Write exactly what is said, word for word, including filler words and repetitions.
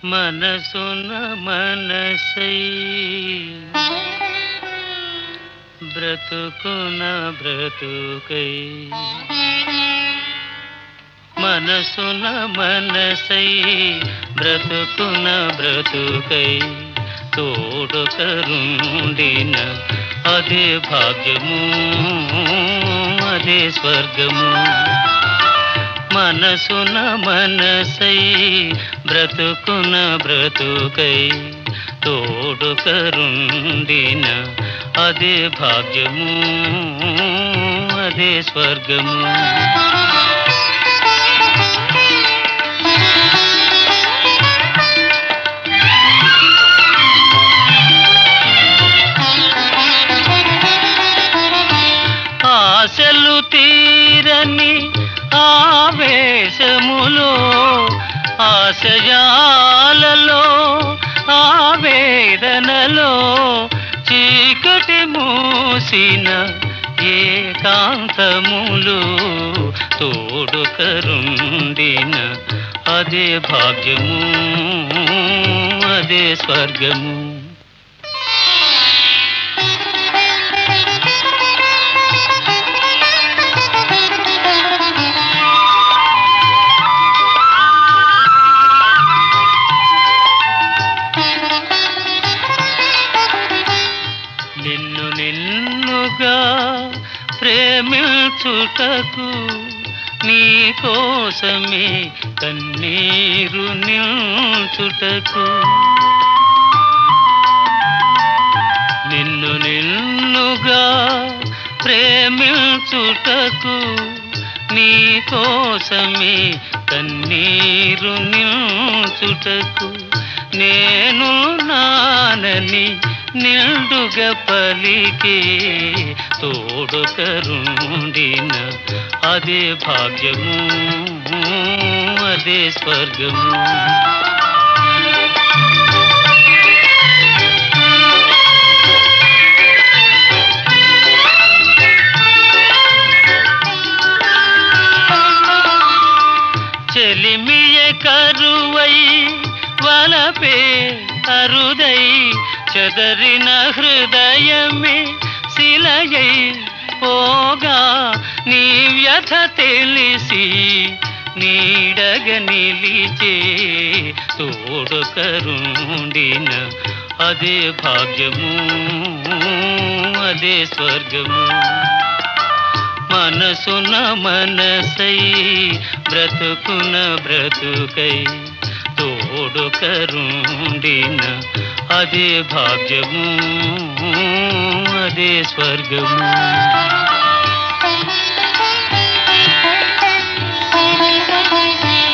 మనసున మనసై బ్రతుకున బ్రతుకై మనసున మనసై బ్రతుకున బ్రతుకై తోడుకరుండిన అదే భాగ్యము అదే స్వర్గము. మనసున మనసై బ్రతుకున బ్రతుకై తోడుకరుండిన అదే భాగ్యము అదే స్వర్గము. ఆశలు తీరని ఆవేశములో ఆశయాలలో ఆవేదనలో చీకటి మూసిన ఏకాంతములు తోడుకరుండిన అదే భాగ్యము అదే స్వర్గము. నిన్ను నిన్నుగా ప్రేమించుటకు నీ కోసమే కన్నీరు నిల్చుటకు నిన్ను నిన్నుగా ప్రేమించుటకు నీ కోసమే కన్నీరు నిల్చుటకు నేను నానని నిండుగా పలికే తోడుకరుండిన అదే భాగ్యము అదే స్వర్గము. చెలిమియ కరువై వలపే అరుదై చెదరిన హృదయమే శిలయై పోగా నీ వ్యథ తెలిసి నీడగ నిలిచే తోడుకరుండిన అదే భాగ్యము అదే స్వర్గము. మనసున మనసై బ్రతుకున బ్రతుకై తోడుకరుండిన అదే భాగ్యము అదే స్వర్గము. Thank you.